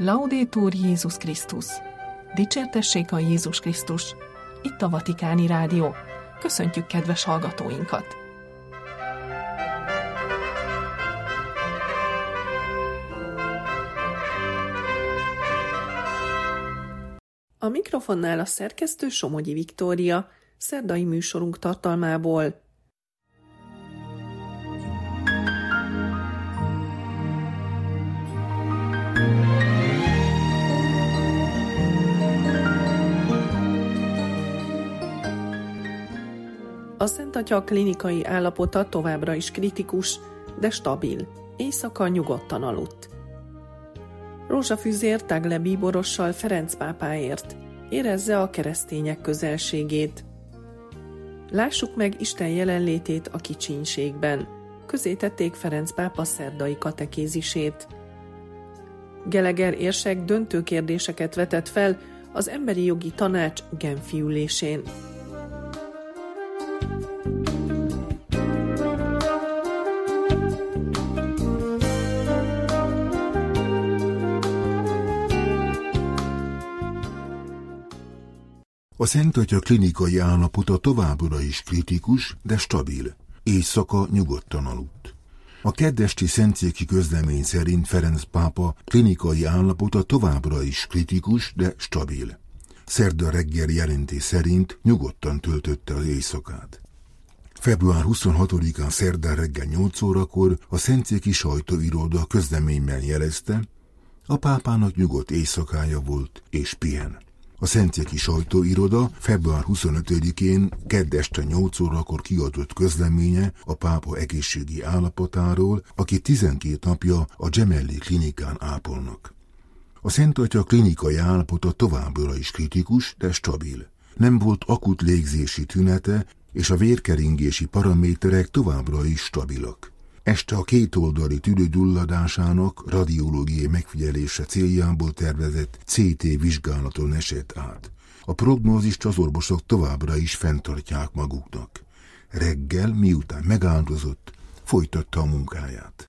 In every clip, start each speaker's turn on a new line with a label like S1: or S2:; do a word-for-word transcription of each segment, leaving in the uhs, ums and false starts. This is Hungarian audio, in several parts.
S1: Laudetur Jézus Krisztus! Dicsértessék a Jézus Krisztus! Itt a Vatikáni Rádió. Köszöntjük kedves hallgatóinkat! A mikrofonnál a szerkesztő Somogyi Viktória, szerdai műsorunk tartalmából. A Szent Atya klinikai állapota továbbra is kritikus, de stabil. Éjszaka nyugodtan aludt. Rózsafüzér Tagle bíborossal Ferenc pápáért. Érezze a keresztények közelségét. Lássuk meg Isten jelenlétét a kicsinségben. Közzétették Ferenc pápa szerdai katekézisét. Geleger érsek döntő kérdéseket vetett fel az Emberi Jogi Tanács Genfi ülésén.
S2: A Szent Atya klinikai állapota továbbra is kritikus, de stabil. Éjszaka nyugodtan aludt. A keddesti szentszéki közlemény szerint Ferenc pápa klinikai állapota továbbra is kritikus, de stabil. Szerda reggel jelentés szerint nyugodtan töltötte az éjszakát. február huszonhatodikán szerdán reggel nyolc órakor a szentszéki sajtóiroda közleményben jelezte, a pápának nyugodt éjszakája volt és pihen. A szentszéki sajtóiroda február huszonötödikén kedd este nyolc órakor kiadott közleménye a pápa egészségi állapotáról, aki tizenkét napja a Gemelli klinikán ápolnak. A Szent Atya klinikai állapota továbbra is kritikus, de stabil. Nem volt akut légzési tünete, és a vérkeringési paraméterek továbbra is stabilak. Este a kétoldali tüdőgyulladásának radiológiai megfigyelése céljából tervezett cé té vizsgálaton esett át. A prognózist az orvosok továbbra is fenntartják maguknak. Reggel, miután megáldozott, folytatta a munkáját.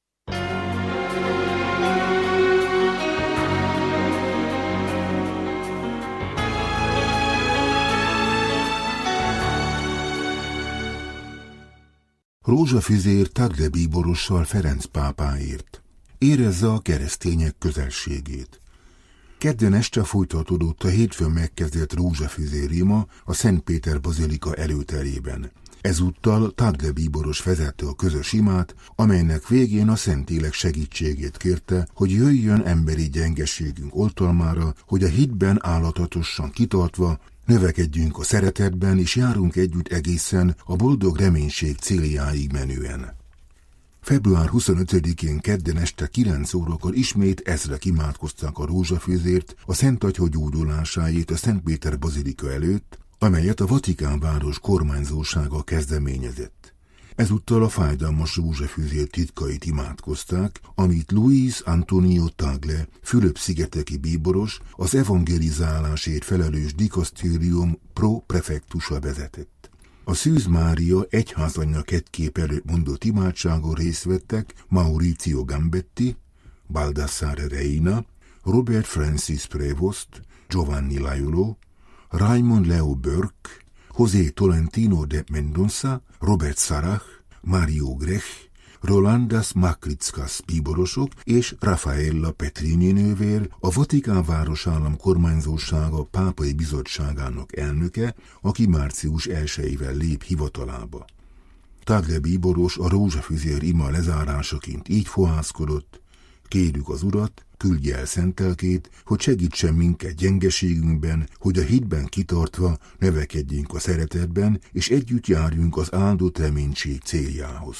S2: Rózsafüzér Tagle bíborossal Ferenc pápáért. Érezze a keresztények közelségét. Kedden este folytatódott a hétfőn megkezdett rózsafüzér ima a Szent Péter bazilika előterében. Ezúttal Tagle bíboros vezette a közös imát, amelynek végén a Szentlélek segítségét kérte, hogy jöjjön emberi gyengeségünk oltalmára, hogy a hitben állatatosan kitartva növekedjünk a szeretetben, és járunk együtt egészen a boldog reménység céljáig menően. február huszonötödikén kedden este kilenc órakor ismét ezrek imádkoztak a rózsafüzért a Szent Atya gyógyulásáért a Szent Péter bazilika előtt, amelyet a Vatikán város kormányzósága kezdeményezett. Ezúttal a fájdalmas rózsafüzér titkait imádkozták, amit Luis Antonio Tagle, Fülöp-szigeteki bíboros, az evangelizálásért felelős dikasztérium pro-prefektusa vezetett. A Szűz Mária egyházanyja kettkép előtt mondott imádságon részt vettek Maurizio Gambetti, Baldassare Reina, Robert Francis Prevost, Giovanni Laiolo, Raymond Leo Burke, José Tolentino de Mendoza, Robert Sarach, Mario Grech, Rolandas Makrickas bíborosok és Raffaella Petrini nővér, a Vatikán városállam kormányzósága pápai bizottságának elnöke, aki március elsejével lép hivatalába. Tagle bíboros a rózsafüzér ima lezárásaként így fohászkodott: kérjük az Urat, küldje el szentelkét, hogy segítsen minket gyengeségünkben, hogy a hitben kitartva növekedjünk a szeretetben, és együtt járjunk az áldott reménység céljához.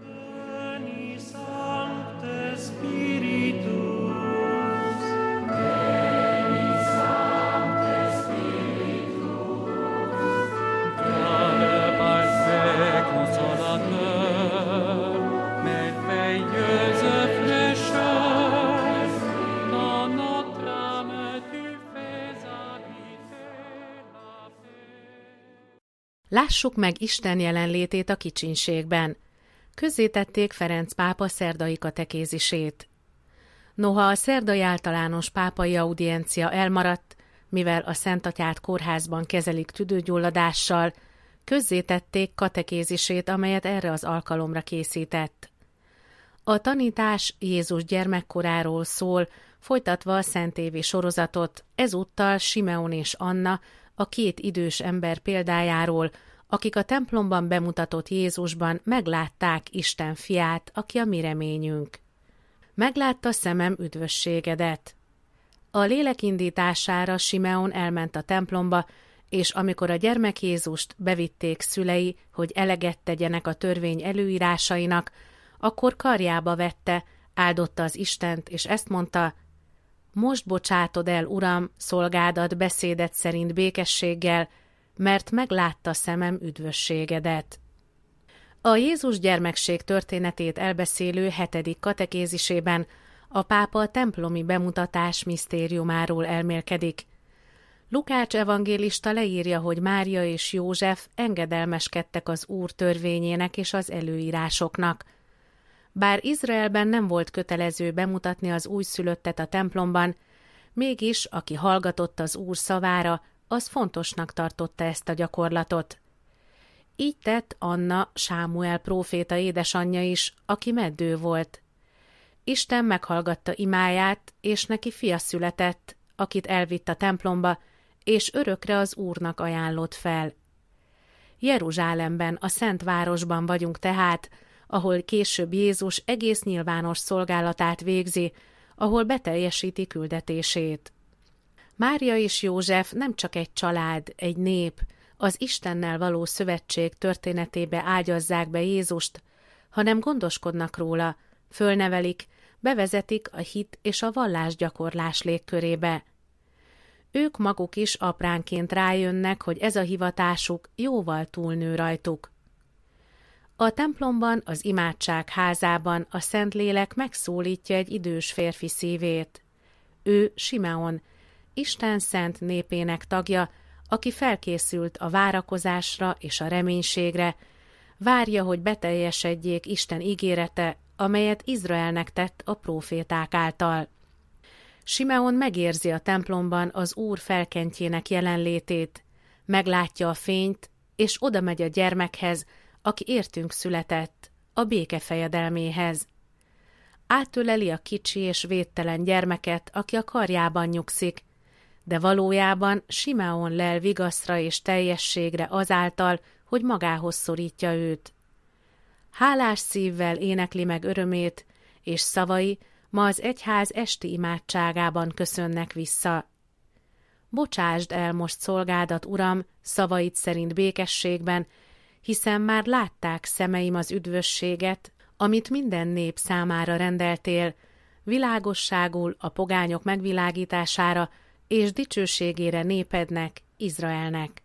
S3: Lássuk meg Isten jelenlétét a kicsinségben. Közzétették Ferenc pápa szerdai katekézisét. Noha a szerdai általános pápai audiencia elmaradt, mivel a Szentatyát kórházban kezelik tüdőgyulladással, közzétették katekézisét, amelyet erre az alkalomra készített. A tanítás Jézus gyermekkoráról szól, folytatva a szentévi sorozatot, ezúttal Simeon és Anna, a két idős ember példájáról, akik a templomban bemutatott Jézusban meglátták Isten fiát, aki a mi reményünk. Meglátta szemem üdvösségedet. A lélek indítására Simeon elment a templomba, és amikor a gyermek Jézust bevitték szülei, hogy eleget tegyenek a törvény előírásainak, akkor karjába vette, áldotta az Istent, és ezt mondta: most bocsátod el, Uram, szolgádat beszédet szerint békességgel, mert meglátta szemem üdvösségedet. A Jézus gyermekség történetét elbeszélő hetedik katekézisében a pápa a templomi bemutatás misztériumáról elmélkedik. Lukács evangélista leírja, hogy Mária és József engedelmeskedtek az Úr törvényének és az előírásoknak. Bár Izraelben nem volt kötelező bemutatni az újszülöttet a templomban, mégis, aki hallgatott az Úr szavára, az fontosnak tartotta ezt a gyakorlatot. Így tett Anna, Sámuel próféta édesanyja is, aki meddő volt. Isten meghallgatta imáját, és neki fia született, akit elvitt a templomba, és örökre az Úrnak ajánlott fel. Jeruzsálemben, a Szent Városban vagyunk tehát, ahol később Jézus egész nyilvános szolgálatát végzi, ahol beteljesíti küldetését. Mária és József nem csak egy család, egy nép, az Istennel való szövetség történetébe ágyazzák be Jézust, hanem gondoskodnak róla, fölnevelik, bevezetik a hit és a vallásgyakorlás légkörébe. Ők maguk is apránként rájönnek, hogy ez a hivatásuk jóval túlnő rajtuk. A templomban, az imádság házában a Szentlélek megszólítja egy idős férfi szívét. Ő Simeon, Isten szent népének tagja, aki felkészült a várakozásra és a reménységre, várja, hogy beteljesedjék Isten ígérete, amelyet Izraelnek tett a próféták által. Simeon megérzi a templomban az Úr felkentjének jelenlétét, meglátja a fényt, és oda megy a gyermekhez, aki értünk született, a béke fejedelméhez. Átöleli a kicsi és védtelen gyermeket, aki a karjában nyugszik, de valójában Simeon lel vigaszra és teljességre azáltal, hogy magához szorítja őt. Hálás szívvel énekli meg örömét, és szavai ma az egyház esti imádságában köszönnek vissza. Bocsásd el most szolgádat, Uram, szavaid szerint békességben, hiszen már látták szemeim az üdvösséget, amit minden nép számára rendeltél, világosságul a pogányok megvilágítására és dicsőségére népednek, Izraelnek.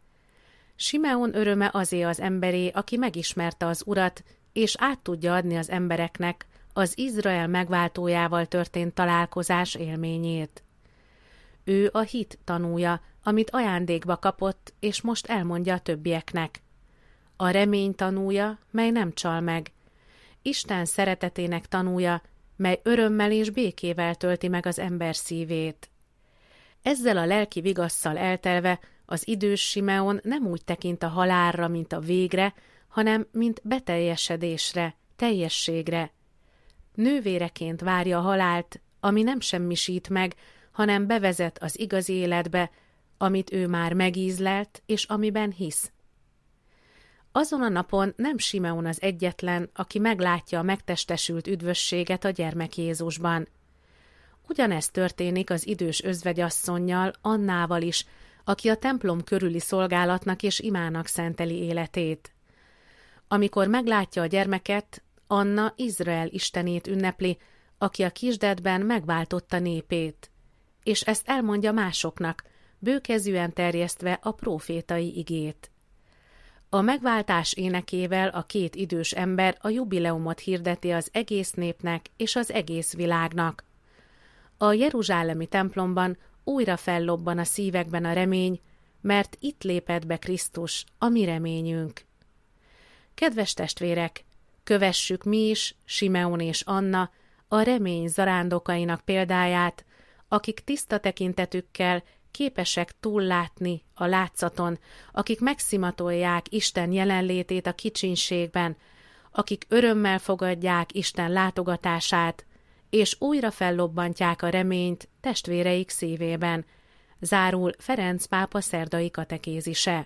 S3: Simeon öröme azé az emberé, aki megismerte az Urat, és át tudja adni az embereknek az Izrael megváltójával történt találkozás élményét. Ő a hit tanúja, amit ajándékba kapott, és most elmondja a többieknek. A remény tanúja, mely nem csal meg. Isten szeretetének tanúja, mely örömmel és békével tölti meg az ember szívét. Ezzel a lelki vigasszal eltelve az idős Simeon nem úgy tekint a halálra, mint a végre, hanem mint beteljesedésre, teljességre. Nővéreként várja a halált, ami nem semmisít meg, hanem bevezet az igazi életbe, amit ő már megízlelt, és amiben hisz. Azon a napon nem Simeon az egyetlen, aki meglátja a megtestesült üdvösséget a gyermek Jézusban. Ugyanezt történik az idős özvegyasszonnyal, Annával is, aki a templom körüli szolgálatnak és imának szenteli életét. Amikor meglátja a gyermeket, Anna Izrael istenét ünnepli, aki a kisdedben megváltotta népét, és ezt elmondja másoknak, bőkezűen terjesztve a prófétai igét. A megváltás énekével a két idős ember a jubileumot hirdeti az egész népnek és az egész világnak. A jeruzsálemi templomban újra fellobban a szívekben a remény, mert itt lépett be Krisztus, a mi reményünk. Kedves testvérek, kövessük mi is, Simeon és Anna, a remény zarándokainak példáját, akik tiszta tekintetükkel képesek túllátni a látszaton, akik megszimatolják Isten jelenlétét a kicsinségben, akik örömmel fogadják Isten látogatását, és újra fellobbantják a reményt testvéreik szívében. Zárul Ferenc pápa szerdai katekézise.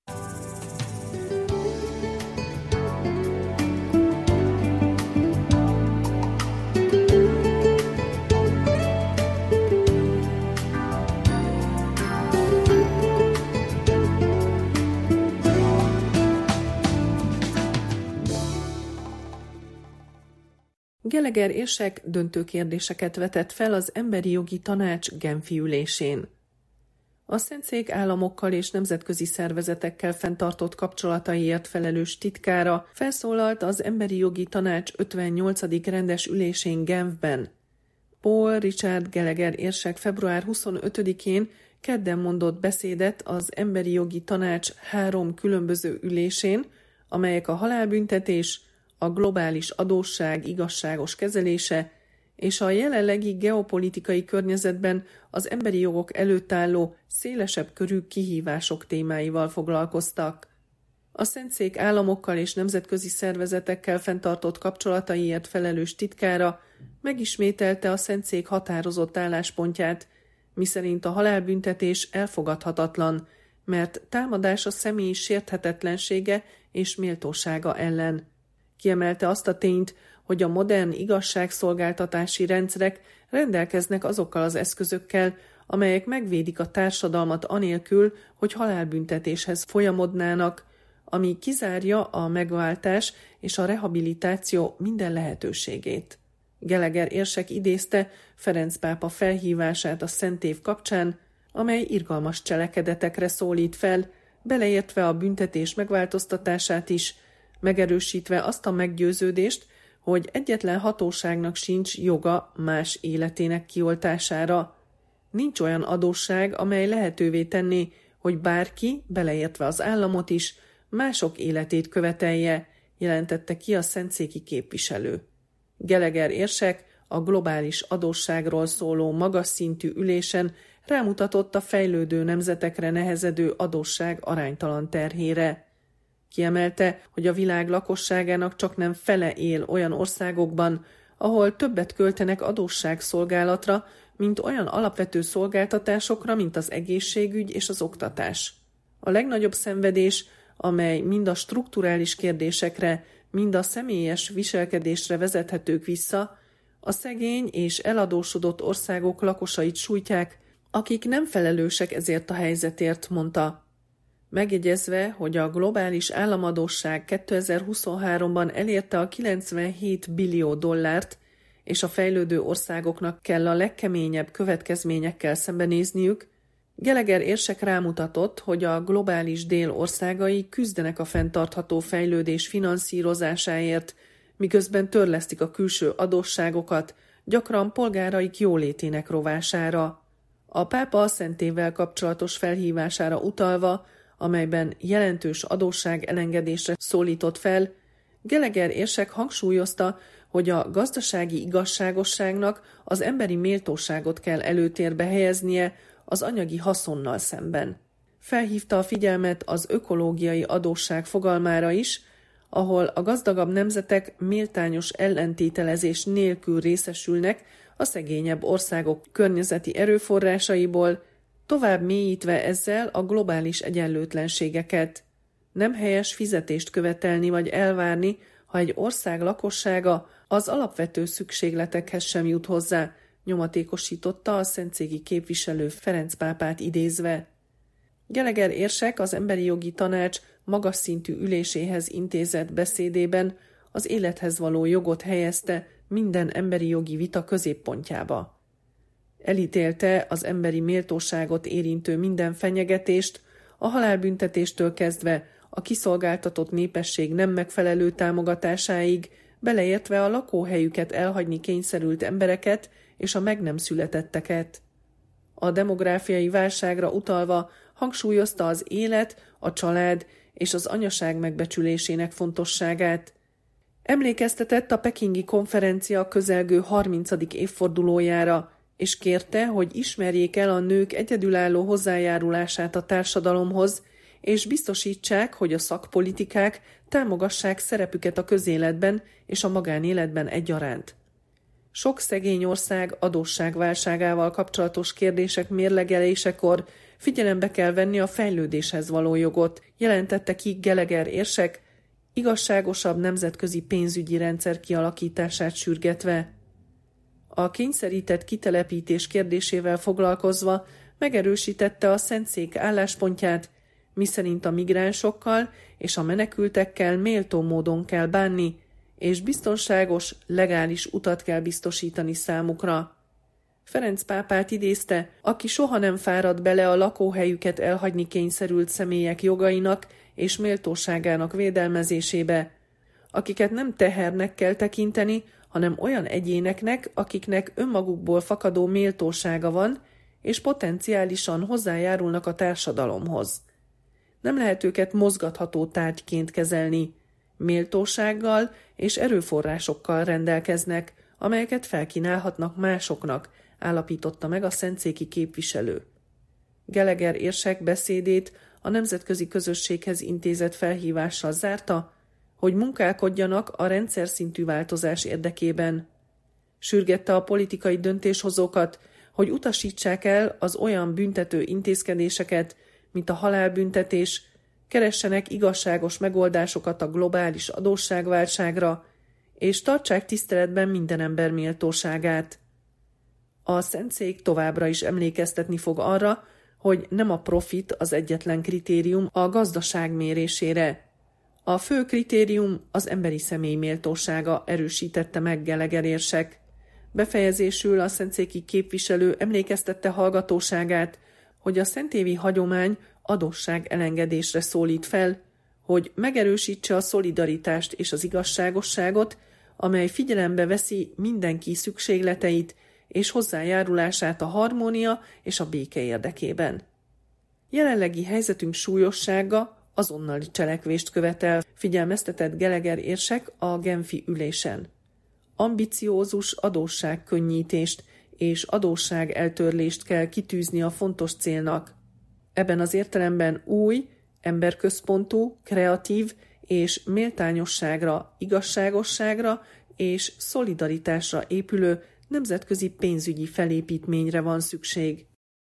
S1: Gallagher érsek döntő kérdéseket vetett fel az Emberi Jogi Tanács Genfi ülésén. A Szentszék államokkal és nemzetközi szervezetekkel fenntartott kapcsolataiért felelős titkára felszólalt az Emberi Jogi Tanács ötvennyolcadik rendes ülésén Genfben. Paul Richard Gallagher érsek február huszonötödikén kedden mondott beszédet az Emberi Jogi Tanács három különböző ülésén, amelyek a halálbüntetés, a globális adósság igazságos kezelése és a jelenlegi geopolitikai környezetben az emberi jogok előtt álló szélesebb körű kihívások témáival foglalkoztak. A Szentszék államokkal és nemzetközi szervezetekkel fenntartott kapcsolataiért felelős titkára megismételte a Szentszék határozott álláspontját, miszerint a halálbüntetés elfogadhatatlan, mert támadás a személy sérthetetlensége és méltósága ellen. Kiemelte azt a tényt, hogy a modern igazságszolgáltatási rendszerek rendelkeznek azokkal az eszközökkel, amelyek megvédik a társadalmat anélkül, hogy halálbüntetéshez folyamodnának, ami kizárja a megváltás és a rehabilitáció minden lehetőségét. Gallagher érsek idézte Ferenc pápa felhívását a Szent Év kapcsán, amely irgalmas cselekedetekre szólít fel, beleértve a büntetés megváltoztatását is, megerősítve azt a meggyőződést, hogy egyetlen hatóságnak sincs joga más életének kioltására. Nincs olyan adósság, amely lehetővé tenné, hogy bárki, beleértve az államot is, mások életét követelje, jelentette ki a szentszéki képviselő. Gallagher érsek a globális adósságról szóló magas szintű ülésen rámutatott a fejlődő nemzetekre nehezedő adósság aránytalan terhére. Kiemelte, hogy a világ lakosságának csaknem fele él olyan országokban, ahol többet költenek adósságszolgálatra, mint olyan alapvető szolgáltatásokra, mint az egészségügy és az oktatás. A legnagyobb szenvedés, amely mind a strukturális kérdésekre, mind a személyes viselkedésre vezethetők vissza, a szegény és eladósodott országok lakosait sújtják, akik nem felelősek ezért a helyzetért, mondta. Megjegyezve, hogy a globális államadósság kétezer-huszonháromban elérte a kilencvenhét billió dollárt, és a fejlődő országoknak kell a legkeményebb következményekkel szembenézniük, Gallagher érsek rámutatott, hogy a globális dél országai küzdenek a fenntartható fejlődés finanszírozásáért, miközben törlesztik a külső adósságokat, gyakran polgáraik jólétének rovására. A pápa a Szent Évvel kapcsolatos felhívására utalva, amelyben jelentős adósság elengedésre szólított fel, Gallagher érsek hangsúlyozta, hogy a gazdasági igazságosságnak az emberi méltóságot kell előtérbe helyeznie az anyagi haszonnal szemben. Felhívta a figyelmet az ökológiai adósság fogalmára is, ahol a gazdagabb nemzetek méltányos ellentételezés nélkül részesülnek a szegényebb országok környezeti erőforrásaiból, tovább mélyítve ezzel a globális egyenlőtlenségeket. Nem helyes fizetést követelni vagy elvárni, ha egy ország lakossága az alapvető szükségletekhez sem jut hozzá, nyomatékosította a szentszéki képviselő Ferenc pápát idézve. Gallagher érsek az Emberi Jogi Tanács magas szintű üléséhez intézett beszédében az élethez való jogot helyezte minden emberi jogi vita középpontjába. Elítélte az emberi méltóságot érintő minden fenyegetést, a halálbüntetéstől kezdve a kiszolgáltatott népesség nem megfelelő támogatásáig, beleértve a lakóhelyüket elhagyni kényszerült embereket és a meg nem születetteket. A demográfiai válságra utalva hangsúlyozta az élet, a család és az anyaság megbecsülésének fontosságát. Emlékeztetett a pekingi konferencia közelgő harmincadik évfordulójára, és kérte, hogy ismerjék el a nők egyedülálló hozzájárulását a társadalomhoz, és biztosítsák, hogy a szakpolitikák támogassák szerepüket a közéletben és a magánéletben egyaránt. Sok szegény ország adósságválságával kapcsolatos kérdések mérlegelésekor figyelembe kell venni a fejlődéshez való jogot, jelentette ki Gallagher érsek, igazságosabb nemzetközi pénzügyi rendszer kialakítását sürgetve. A kényszerített kitelepítés kérdésével foglalkozva megerősítette a Szentszék álláspontját, miszerint a migránsokkal és a menekültekkel méltó módon kell bánni, és biztonságos, legális utat kell biztosítani számukra. Ferenc pápát idézte, aki soha nem fáradt bele a lakóhelyüket elhagyni kényszerült személyek jogainak és méltóságának védelmezésébe, akiket nem tehernek kell tekinteni, hanem olyan egyéneknek, akiknek önmagukból fakadó méltósága van, és potenciálisan hozzájárulnak a társadalomhoz. Nem lehet őket mozgatható tárgyként kezelni, méltósággal és erőforrásokkal rendelkeznek, amelyeket felkínálhatnak másoknak, állapította meg a szentszéki képviselő. Gallagher érsek beszédét a nemzetközi közösséghez intézett felhívással zárta, hogy munkálkodjanak a rendszer szintű változás érdekében. Sürgette a politikai döntéshozókat, hogy utasítsák el az olyan büntető intézkedéseket, mint a halálbüntetés, keressenek igazságos megoldásokat a globális adósságválságra, és tartsák tiszteletben minden ember méltóságát. A Szentszék továbbra is emlékeztetni fog arra, hogy nem a profit az egyetlen kritérium a gazdaság mérésére. A fő kritérium az emberi személy méltósága, erősítette meg Gallagher érsek. Befejezésül a szentszéki képviselő emlékeztette hallgatóságát, hogy a szentévi hagyomány adósság elengedésre szólít fel, hogy megerősítse a szolidaritást és az igazságosságot, amely figyelembe veszi mindenki szükségleteit és hozzájárulását a harmónia és a béke érdekében. Jelenlegi helyzetünk súlyossága azonnali cselekvést követel, figyelmeztetett Gallagher érsek a genfi ülésen. Ambiciózus adósságkönnyítést és adósságeltörlést kell kitűzni a fontos célnak. Ebben az értelemben új, emberközpontú, kreatív és méltányosságra, igazságosságra és szolidaritásra épülő nemzetközi pénzügyi felépítményre van szükség.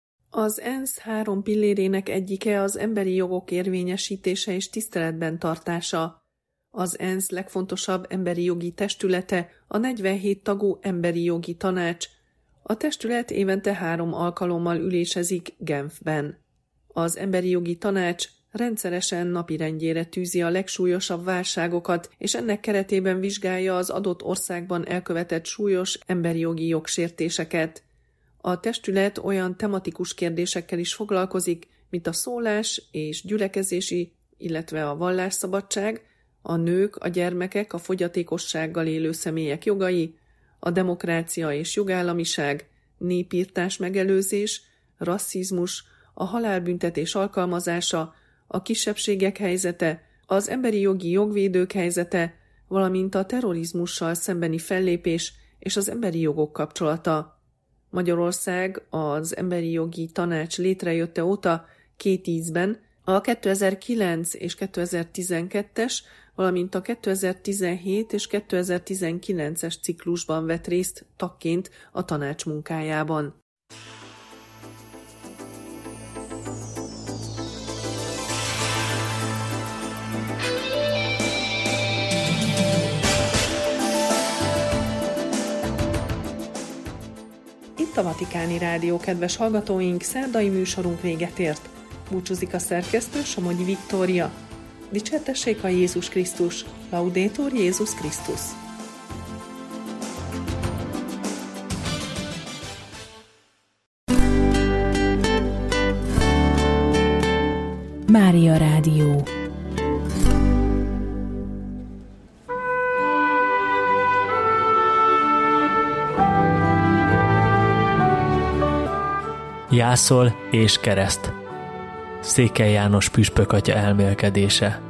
S1: Az ENSZ három pillérének egyike az emberi jogok érvényesítése és tiszteletben tartása. Az ENSZ legfontosabb emberi jogi testülete a negyvenhét tagú Emberi Jogi Tanács. A testület évente három alkalommal ülésezik Genfben. Az Emberi Jogi Tanács rendszeresen napirendjére tűzi a legsúlyosabb válságokat, és ennek keretében vizsgálja az adott országban elkövetett súlyos emberi jogi jogsértéseket. A testület olyan tematikus kérdésekkel is foglalkozik, mint a szólás és gyülekezési, illetve a vallásszabadság, a nők, a gyermekek, a fogyatékossággal élő személyek jogai, a demokrácia és jogállamiság, népirtás megelőzés, rasszizmus, a halálbüntetés alkalmazása, a kisebbségek helyzete, az emberi jogi jogvédők helyzete, valamint a terrorizmussal szembeni fellépés és az emberi jogok kapcsolata. Magyarország az Emberi Jogi Tanács létrejötte óta két ízben a kétezer-kilenc és kétezer-tizenkettes, valamint a kétezer-tizenhét és kétezer-tizenkilences ciklusban vett részt tagként a tanács munkájában. Itt a Vatikáni Rádió, kedves hallgatóink, szerdai műsorunk véget ért. Búcsúzik a szerkesztő, Somogyi Viktória. Dicsértessék a Jézus Krisztus, Laudetur Jézus Krisztus.
S4: Mária Rádió.
S5: Jászol és kereszt. Székely János püspök atya elmélkedése.